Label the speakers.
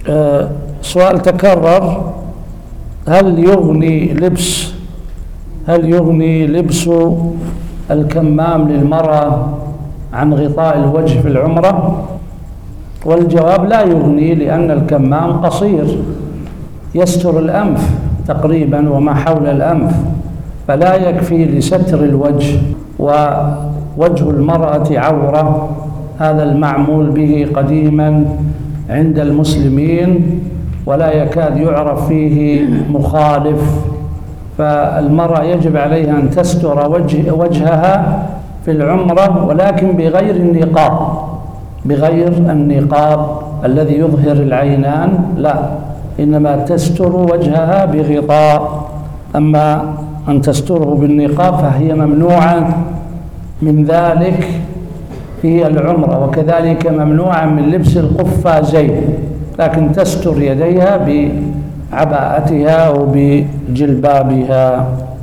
Speaker 1: سؤال تكرر: هل يغني لبس الكمام للمرأة عن غطاء الوجه في العمرة؟ والجواب: لا يغني، لأن الكمام قصير يستر الأنف تقريبا وما حول الأنف، فلا يكفي لستر الوجه، ووجه المرأة عورة، هذا المعمول به قديما عند المسلمين ولا يكاد يعرف فيه مخالف، فالمرأة يجب عليها أن تستر وجهها في العمرة، ولكن بغير النقاب الذي يظهر العينان، لا، إنما تستر وجهها بغطاء. أما أن تستره بالنقاب فهي ممنوعة من ذلك في العمرة، وكذلك ممنوعة من لبس القفازين، لكن تستر يديها بعباءتها أو بجلبابها.